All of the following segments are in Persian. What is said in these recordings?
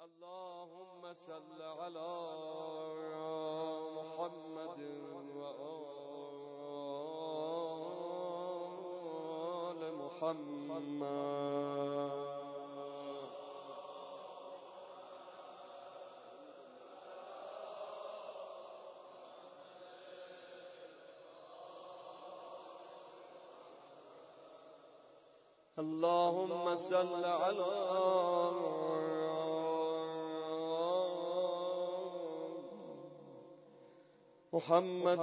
اللهم صل على محمد وآل محمد. اللهم صل على محمد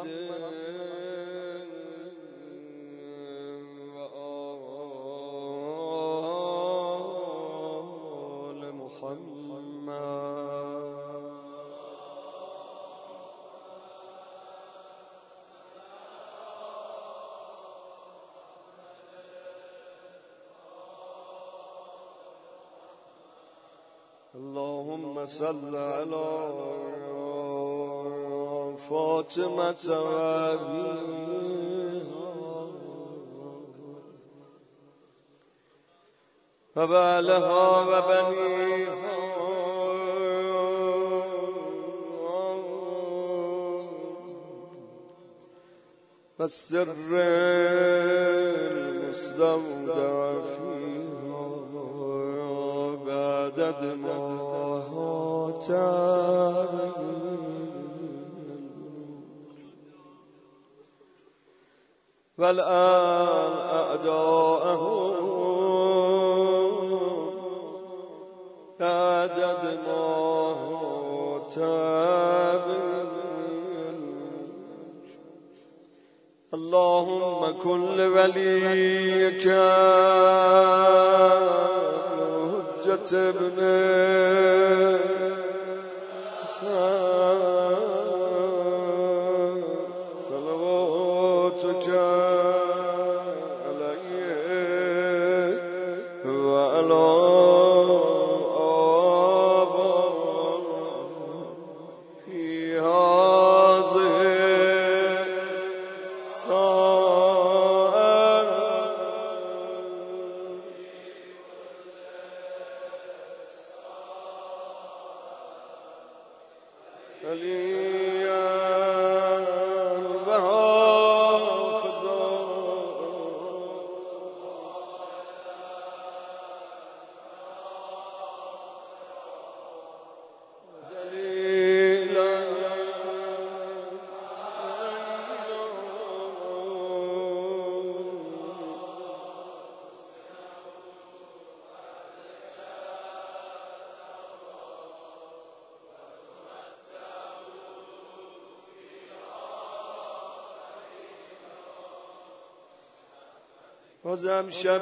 وآل محمد. اللهم صل على فاطمة وأبيها وبعلها وبنيها والسر المستودع فيها بعدد ما هاتين والآن أعداءهم عدد ما هاتين. اللهم كن لوليك حجة ابن صلواتك عليه وعلى آبائه في هذه الساعة عليا وحافظا دليلا بازم شب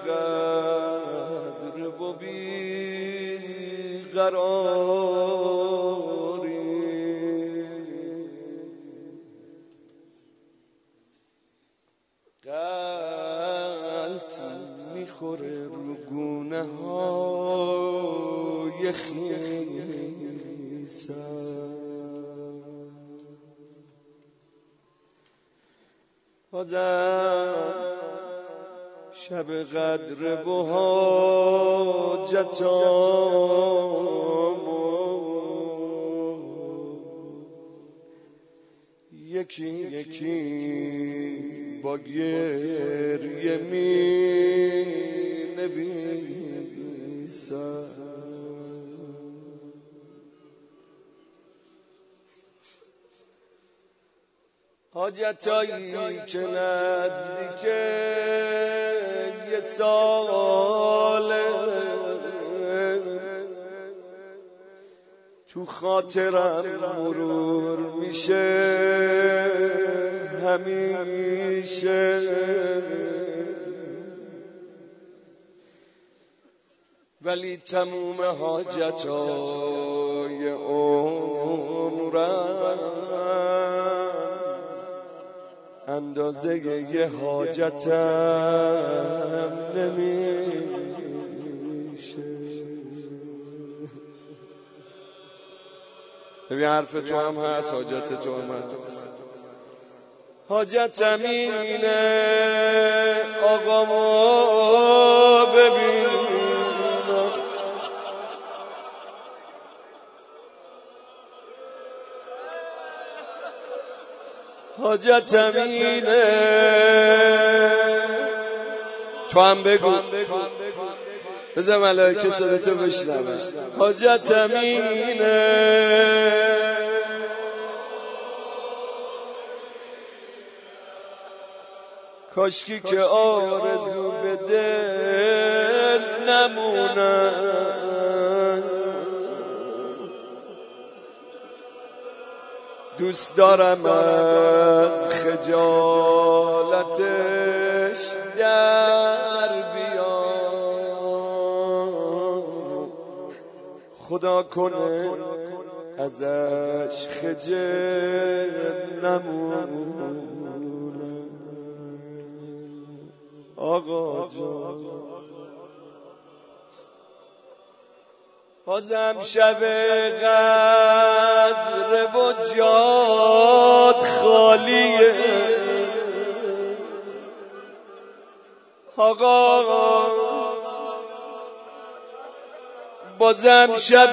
قدر و بی قراری قلط میخوره رو گونه های خیسم. بازم شب قدر و حاجتامو یکی یکی با گریه می نویسم. حاجتایی که نزدیک یه ساله تو خاطرم مرور میشه همیشه، ولی تموم حاجتای عمرم اندازه یه حاجتم نمیشه. ببین حرف تو هم هست، حاجت تو هم هست. حاجتم اینه آقا ما ببین حاجتم اینه. تو هم بگو، بذار ملائکه صداتو بشنون. حاجتم اینه کاشکی که آرزو به دل نمونه، دوست دارم از خجالتش در بیام، خدا کنه ازش خجل نمونه. آقا جان بازم شب قدر و جاد خالیه، آقا بازم شب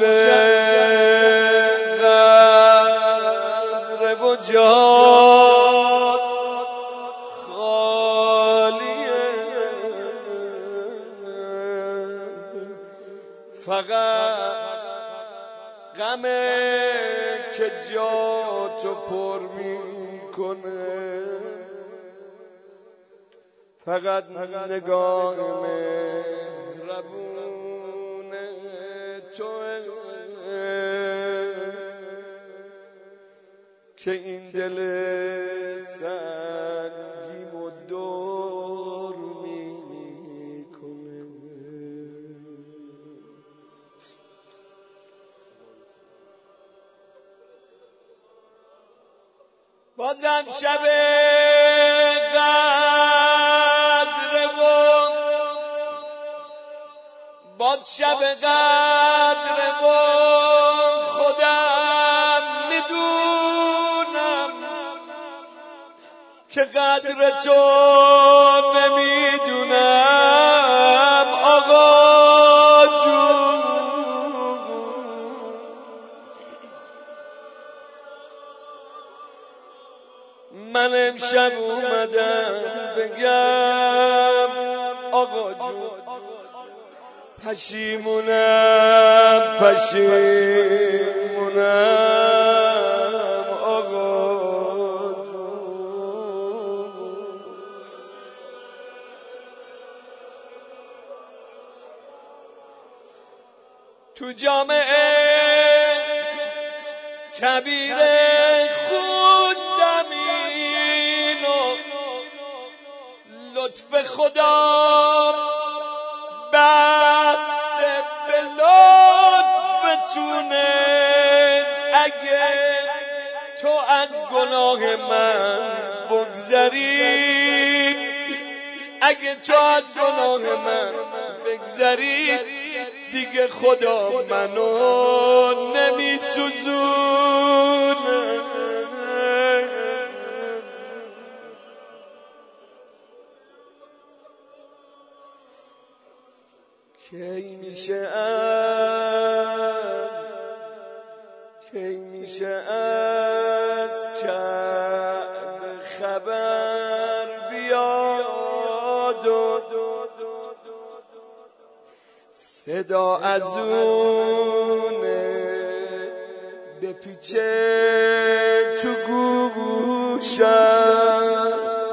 قدر و جاد فقط غمه که جا تو پر میکنه، فقط نگاه مهربون توه که این دل سنگیم و دور میکنه. بازم شب قدر و باز شب قدر و خودم میدونم که قدر تو نمیدونم. آقا جون من امشب اومدم بگم آقا جون پشیمونم آقا جون. تو جامعه کبیر لطف خدا بسته به لطفتونه، اگه تو از گناه من بگذری، اگه تو از گناه من بگذری دیگه خدا منو نمیسوزونه. کی میشه از کعبه خبر بیاد و صدا از اونه بپیچه تو گوشم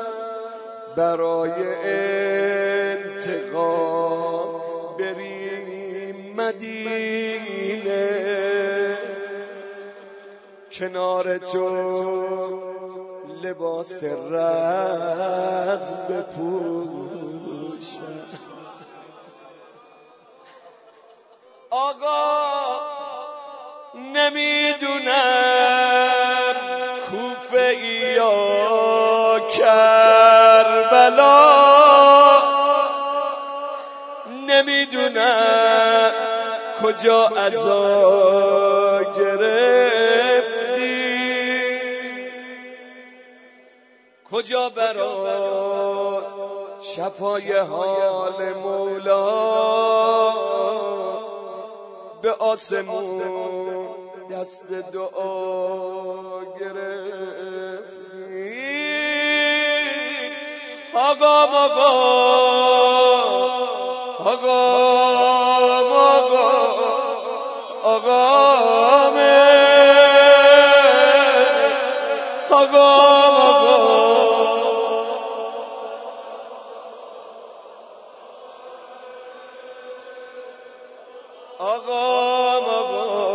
برای انتقام بریم مدینه، کنار تو لباس رزم بپوشم. آقا نمیدونم کوفه یا کربلا، نمیدونم کجا عزا گرفتی، کجا برای شفای حال مولا به آسمون دست دعا گرفتی. آقا مقا آقا مقا آقا من آقا مقا آقا مقا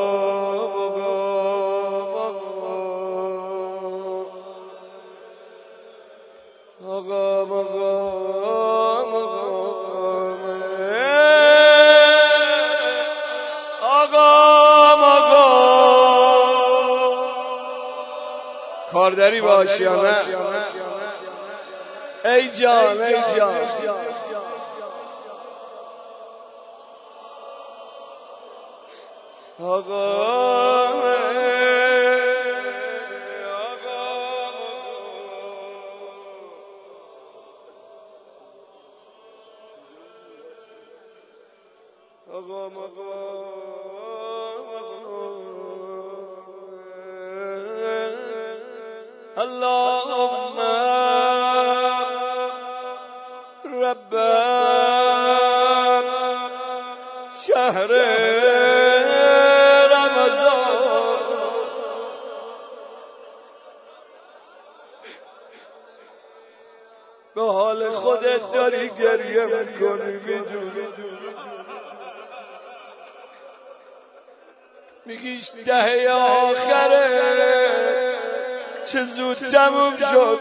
آقا مقا کارداری با آشیانه ای جان ای جان آقا اللهم رب شهر رمضان به حال خودت داری گریه میکنی میدونی میگیش دهه آخره چه زود تموم شد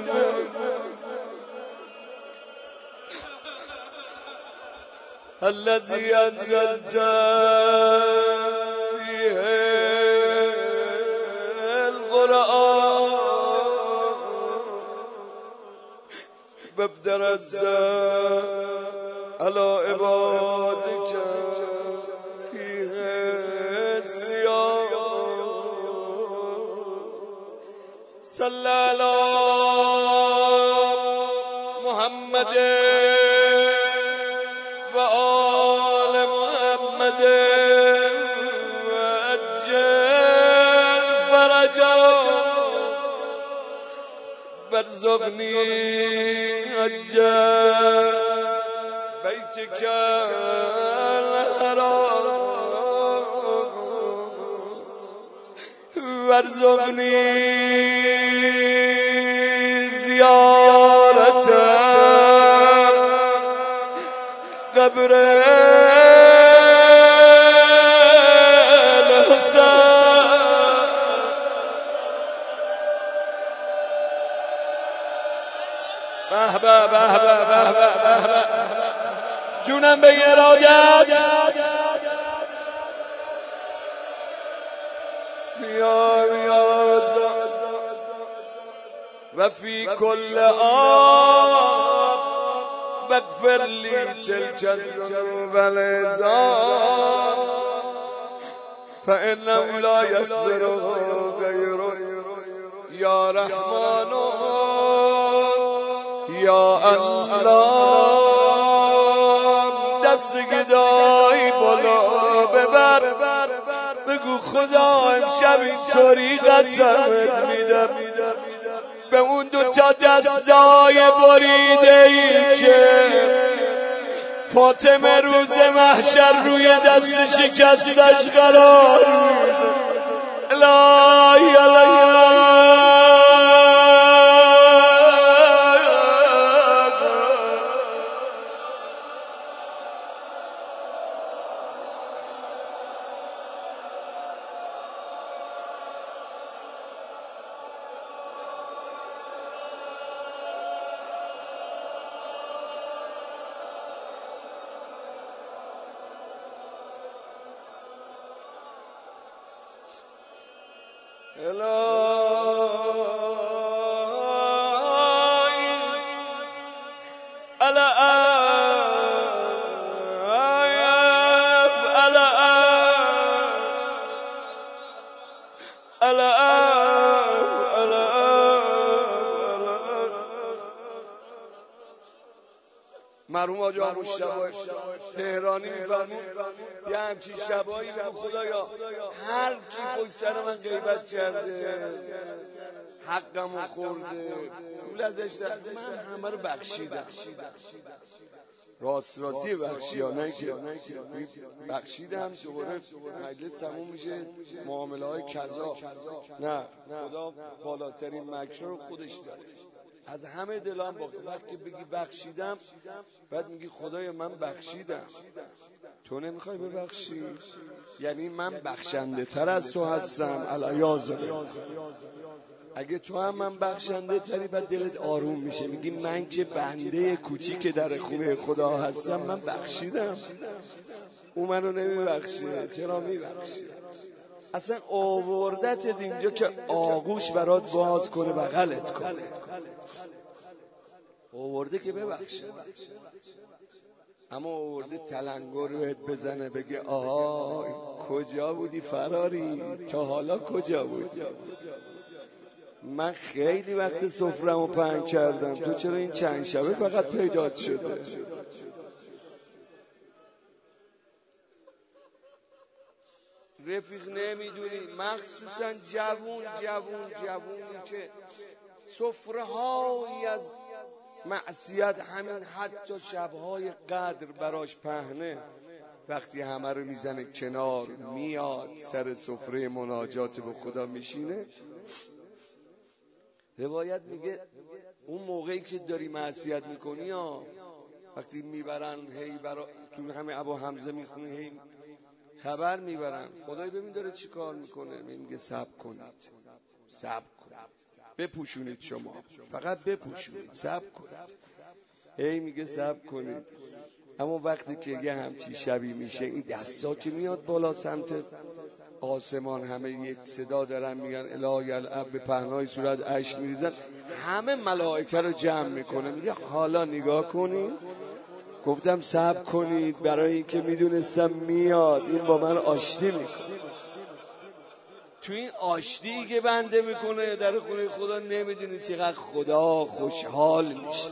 الذي أنزلت فيه القرآن ببدرز على عبادك فيه الصيام صلى على محمد وآل محمد وأجل فرجا وارزقني أجل بيتك الحرام وارزقني زيارة قبر الحسين بهبه بهبه بهبه بهبه جونم به ارادت بیا بیا و فی کل آب بغفر لی تلک الذنوب والعظام فإنه لا یغفره غیرک یا رحمان یا الله دست گدایی بالا ببر بگو خدا امشب اینطوری قسمت میدم به اون دو تا دستای بریده ای که فاطمه روز محشر روی دست شکستش قرار میده الهی الهی مرحوم حاج آقا مشتبه تهرانی میفرمون یه همچین شبایی بگو خدایا هر کی پشت سر من غیبت کرده حقمو خورده پول ازش در من همه رو بخشیدم. راستی بخشیانه که بخشیدم. دوباره مجلس تموم میشه، معامله های کذا. نه، خدا بالاترین مکر رو خودش داره. از همه دلم با وقتی بگی بخشیدم، بعد میگی خدایا من بخشیدم، تو نمیخوای ببخشی؟ یعنی من بخشنده تر از تو هستم. العیاذ بالله. اگه تو هم من بخشنده تری، بعد دلت آروم میشه، میگی من که بنده کوچیک در خونه خدا هستم، من بخشیدم، او منو نمیبخشه، چرا میبخشه؟ اصلا آوردت اینجا که آغوش برات باز کنه، بغلت کنه، آورده که ببخشه، اما آورده تلنگر بهت بزنه بگه آها کجا بودی فراری، تا حالا کجا بودی؟ من خیلی وقت سفره‌مو پهن کردم، تو چرا این چند شبه فقط پیدات شده؟ رفیق نمیدونی، مخصوصا جوونی که سفره‌هایی از معصیت، همین حتی شبهای قدر براش پهنه، وقتی همه رو میزنه کنار، میاد سر سفره مناجات به خدا میشینه. روایت میگه اون موقعی که داری معصیت میکنی وقتی میبرن هی تو همه ابو حمزه میخونه، هی خبر میبرن خدای ببین داره چی کار میکنه، میگه صبر کنید، بپوشونید، شما فقط بپوشونید، صبر کنید. هی میگه صبر کنید. اما وقتی که یه همچی شبی میشه، این دستا که میاد بالا سمت آسمان، همه یک صدا دارن میگن الهی الاب، به پهنای صورت اشک میریزن، همه ملائکه رو جمع میکنه، میگه حالا نگاه کنید، گفتم صبر کنید، برای اینکه میدونستم میاد، این با من آشتی میکنه. تو این آشتی که بنده میکنه در خونه خدا، نمیدونید چقدر خدا خوشحال میشه.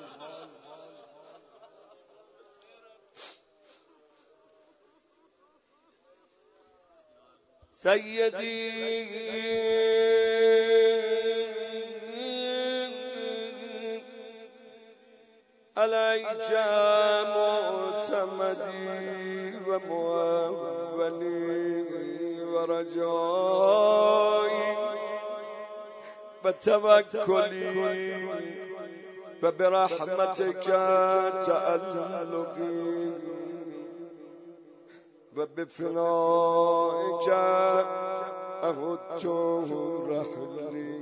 سیدی علیک معتمدی و مولی و رجایی و توکلی و برحمتک تعلقی و بفنائک اهدت رحلی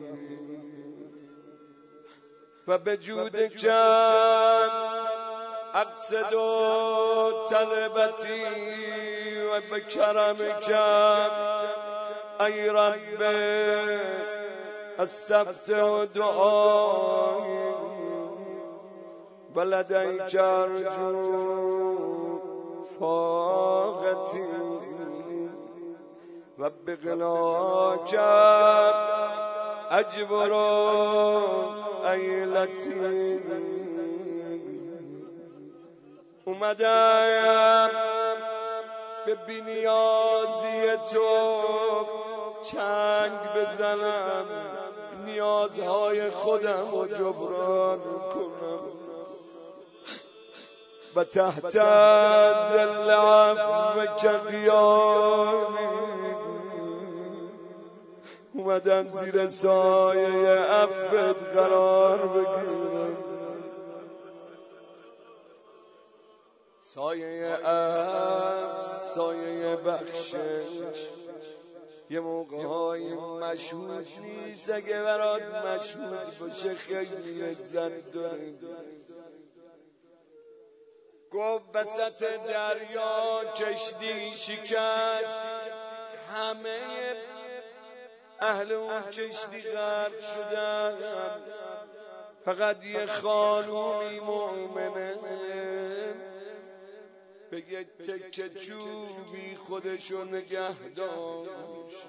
و بجودک اقصد طلبتی و بکرمک ای رب استفتح دعایی و لدیک ارجو فاقتی و بغناک اجبر عیلتی. اومدم به بی‌نیازی تو چنگ بزنم، نیازهای خودم رو جبران کنم و تحت ظل عفوک قیامی. اومدم زیر سایه عفوت قرار بگیرم، سایه عفو، سایه بخشش. یه موقع‌هایی مشهود نیست، اگه برات مشهود باشه خیلی لذت داره. گفت وسط دریا کشتی شکست، همه اهل اون کشتی غرق شدن، فقط یه خانومی مؤمنه به یک تکه چوبی خودشو نگه داشت.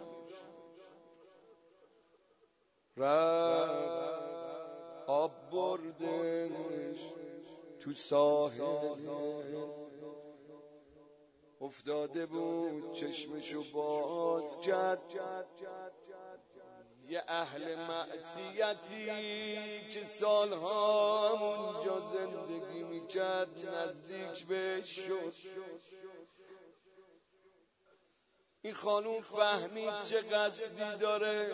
رفت آب بردش تو ساحل، افتاده بود چشمشو باز کرد، یه اهل معصیتی که سالها اونجا زندگی میکرد نزدیک بهش شد. این خانوم فهمید چه قصدی داره،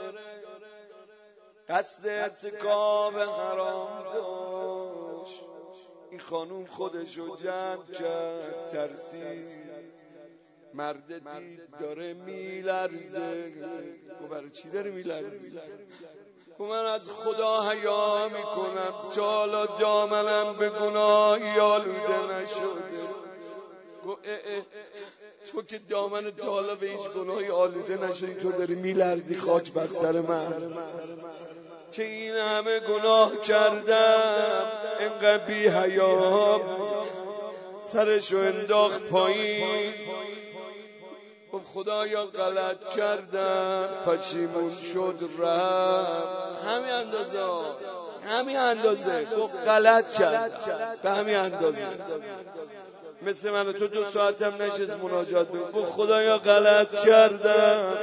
قصد ارتکاب حرام داشت. این خانوم خودشو جمع کرد، ترسید، مرد دید داره میلرزه. گفت برای چی داره میلرزه؟ گفت من از خدا حیا میکنم، تا حالا دامنم به گناهی آلوده نشده. گفت تو که دامن تا حالا به هیچ گناهی آلوده نشدی، تو داری میلرزی خاک بر سر من که این همه گناه کردم. اینقدر بی حیا سرشو انداخت پایین، گفت خدایا غلط کردم، پشیمون شد رفت. همین اندازه گفت غلط کردم، به همین اندازه. مثل من تو 2 ساعتم نشست مناجات بگو، گفت خدایا غلط کردم.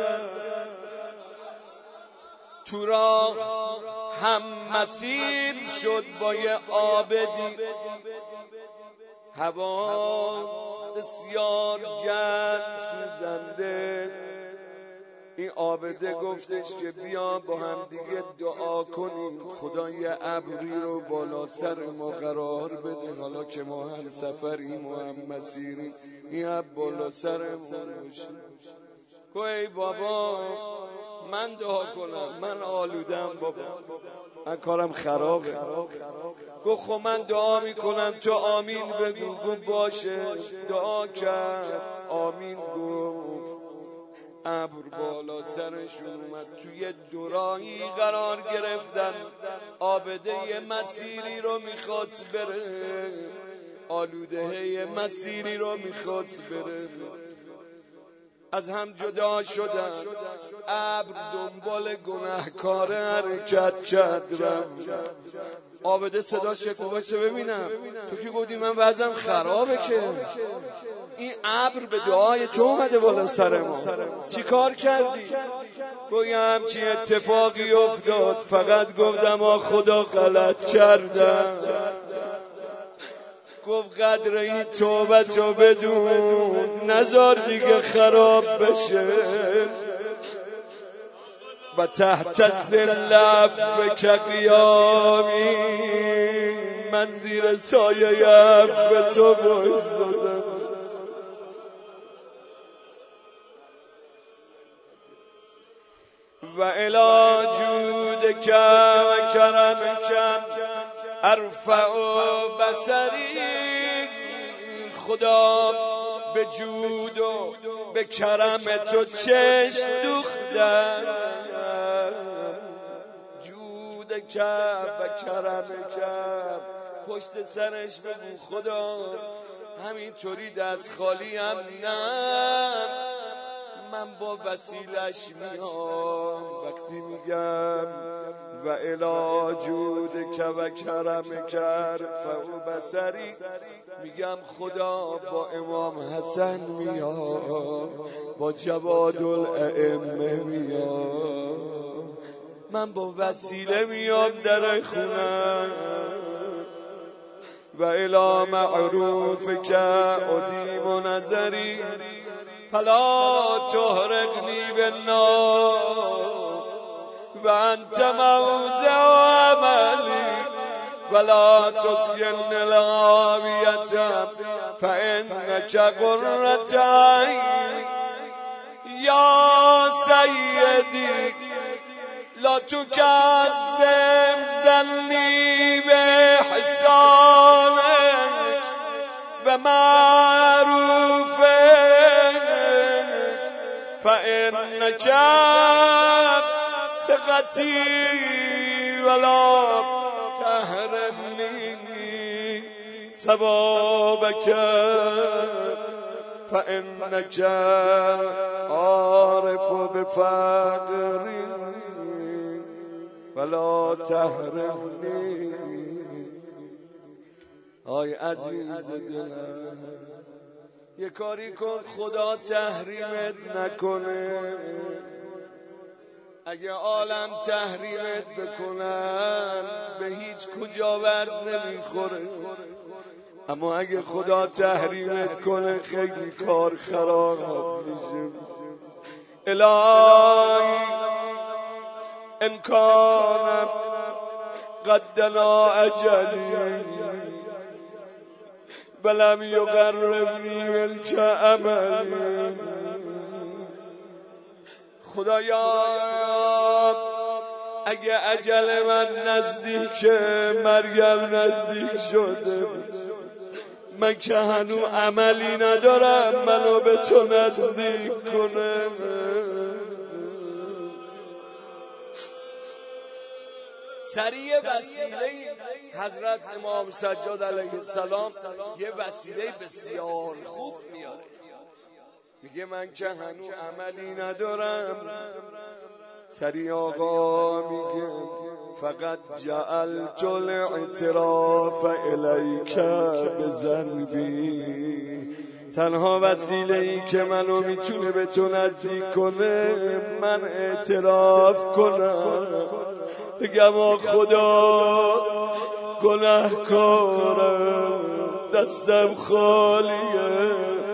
تو راه هم مسیر شد با یه عابدی، هوا بسیار گرم سوزنده. این عابده گفتش که بیا با هم دیگه دعا کنیم، خدا یه ابری رو بالا سر ما قرار بده، حالا که ما هم سفریم و هم مسیریم، این ابر بالا سر ما باشه. گفت ای بابا من دعا کنم، من آلودم بابا، من کارم خرابه. گفت خب من دعا میکنم تو آمین بگو. گفت باشه. دعا کرد، آمین گفت، ابر بالا سرشون اومد، توی دوراهی قرار گرفتن. عابده یه مسیری رو میخواست بره، آلوده یه مسیری رو میخواست بره، از هم جدا شدن. ابر دنبال گناهکار حرکت کرد رفت. عابده صداش که واسه ببینم، تو که گفتی من وضعم خرابه، که این ابر به دعای تو اومده بالا سر ما، چی کار کردی؟ گویم چی اتفاقی افتاد، فقط گفتم خدا غلط کردم. گفت قدر این توبت رو بدون، نذار دیگه خراب بشه. و تحت الظل عفوک قیامی، من زیر سایه عفو تو بایستادم. و الی جودک و کرمک ارفع بصری. خدا به جود و به کرم تو چشم دوختم. جود کرد و کرم کرد، پشت سرش بگو خدا همینطوری دست خالی هم نه، من با وسیلش میام. وقتی میگم و الی جودک و کرمک ارفع بصری، میگم خدا با امام حسن میام، با جواد الائمه میام، من با وسیله میام در خونم. و الی معروفک ادیم نظری فلا تحرقنی بالنار و انت موضع عملی ولا تسکن الهاویة فانک قرة عینی. یا سیدی لا تکذب ظنی بإحسانک و معروفک فانک ثقتی ولا تحرمنی ثوابک فانک عارف بفقری ولا تحرمنی. آی عزیز دلم، یه کاری کن خدا تحریمت نکنه. اگه عالم تحریمت بکنن به هیچ کجا ورد نمیخوره، اما اگه خدا تحریمت کنه خیلی کار خراب میشه. الهی امکانم قدنا اجلی ولم یقربنی منک عملی. خدایا اگه اجل من نزدیک، مرگم نزدیک شده، من که هنو عملی ندارم، منو به تو نزدیک کنه. سریع وسیله حضرت امام سجاد علیه السلام یه وسیله بسیار خوب میاره، میگه من که هنو عملی ندارم. سریع آقا میگه فقط جعلت الاعتراف الیک بذنبی، تنها وسیله ای که منو میتونه به تو نزدیک کنه من اعتراف کنم، بگم خدا گناهکارم، دستم خالیه،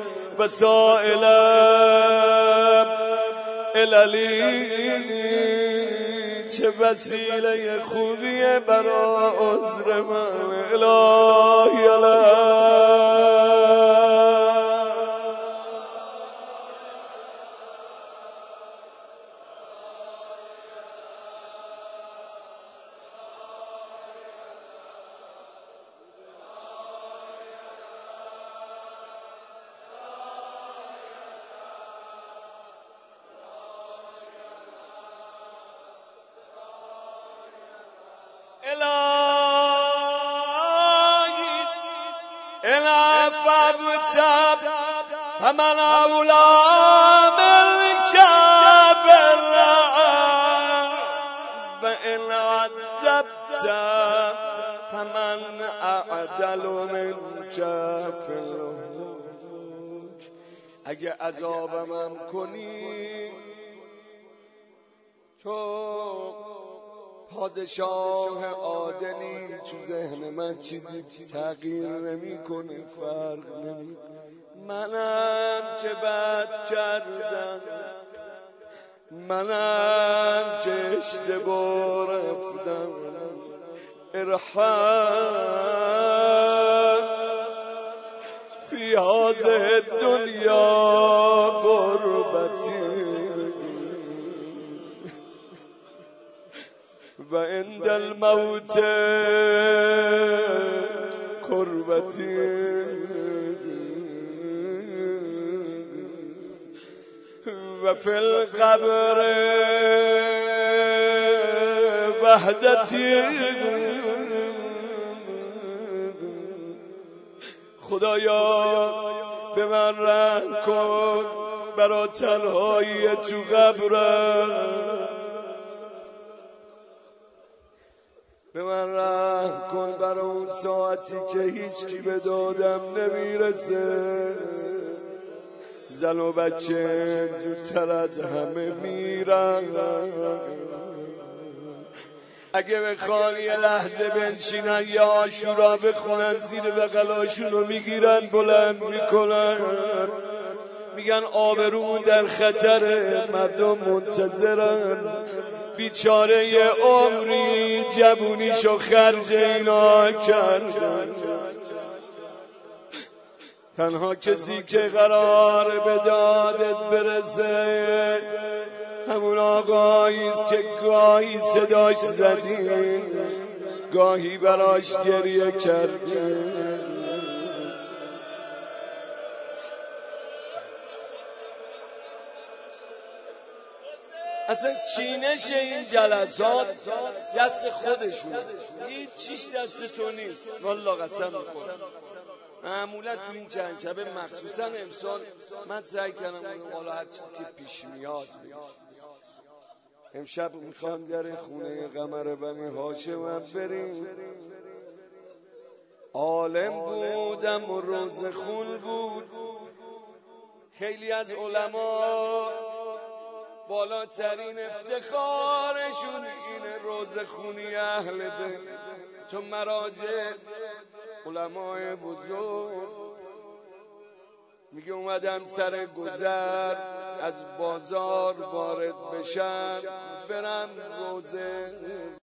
وسائلم اللی، چه وسیله خوبیه برا عذر من. الهی إلى فابتب فمن أولى منك بالله فإن عذبت فمن أعدل منك في الحكم. اگه عذابم کنی تو پادشاه عادلی، تو ذهن من چیزی تغییر نمیکنه، فرق نمیکنه. منم که بد کردم، منم که اشتباه رفتم، ارحم فی هذه الدنیا غربتی و عند الموت کربتی و فی القبر وحدتی. خدایا به من رحم کن برا تنهایی تو قبرم، به من رحم کن برای اون ساعتی که هیچ کی به دادم نمیرسه، زن و بچه زودتر از همه میرن. اگه بخوان یه لحظه بنشینن یا عاشورا بخونن، زیر بغلاشونو میگیرن بلند میکنن، میگن آبرو در خطره، مردم منتظرن، بیچاره یه عمری جوونیشو خرج اینا کردن. تنها کسی که قرار به دادت برسه همون آقاییست که گاهی صداش زدی، گاهی براش گریه کردی. اصلا چینش این جلسات دست خودشونه، هیچ چیش دست تو نیست. والله قسم میخورم معمولا تو این چند شبه مخصوصا امسال من سعی کردم حالا هر چیزی که پیش میاد. امشب میخوام در خونه قمر بنی هاشم بریم. عالم بودم و روز خون بود. خیلی از علما بالاترین افتخارشون اینه روز خونی اهل بیت. تو مراجع علمای بزرگ میگه اومدم سر گذر از بازار وارد بشم برم روزه